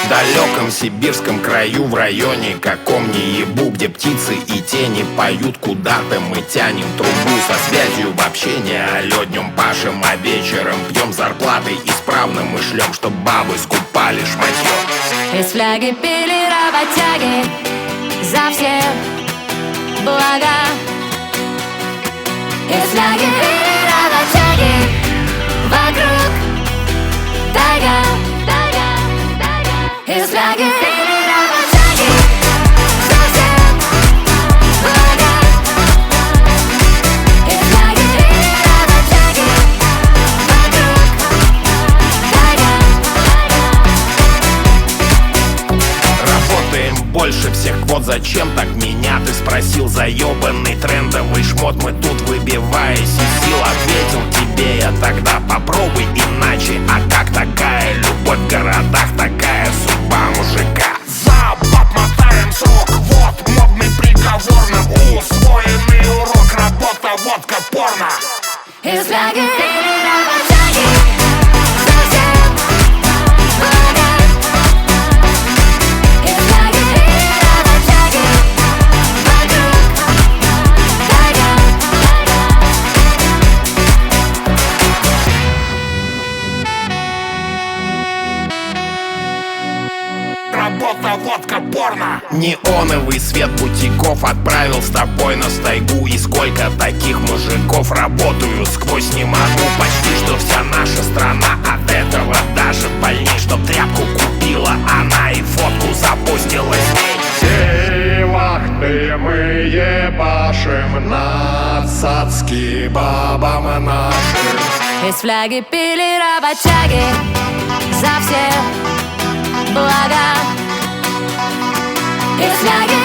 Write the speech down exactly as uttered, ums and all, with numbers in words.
В далеком сибирском краю, в районе каком не ебу, где птицы и тени поют, куда-то мы тянем трубу со связью в общении. Алло, днем пашем, а вечером пьем зарплаты исправно мы шлем, чтоб бабы скупали шматье. Из фляги пили работяги за все блага. Из фляги пили работяги, вокруг тайга, тайга, тайга. Из фляги пили работяги за все блага. Из фляги пили работяги, вокруг тайга, тайга. Работаем больше всех, вот зачем так меня ты спросил? Заебанный трендовый шмот, мы тут выбиваясь из сил. Ответил тебе я тогда, попробуй иначе. А как такая любовь в городах, такая судьба мужика? За баб мотаем срок, вот модный приговор нам усвоенный урок. Работа, водка, порно. Из фляги пили работяги за все блага. Из фляги пили работяги, вокруг тайга, Работа, водка, порно. Неоновый свет бутиков отправил с тобой на стайгу. И сколько таких мужиков работают сквозь не могу. Почти что вся наша страна от этого даже больней. Чтоб тряпку купила она и фотку запустила с ней. Все вахты мы ебашим, нацацки бабам нашим. из фляги пили работяги за все блага. Из фляги